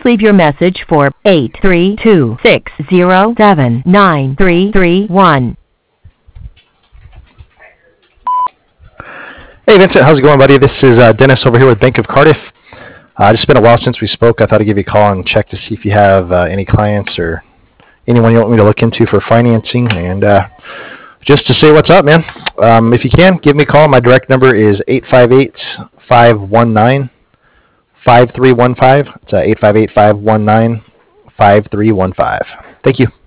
leave your message for 832-607-9331. Hey Vincent, how's it going, buddy? This is Dennis over here with Bank of Cardiff. It's been a while since we spoke. I thought I'd give you a call and check to see if you have any clients or anyone you want me to look into for financing, and just to say what's up, man. If you can, give me a call. My direct number is 858-519-5315. It's 858-519-5315. Thank you.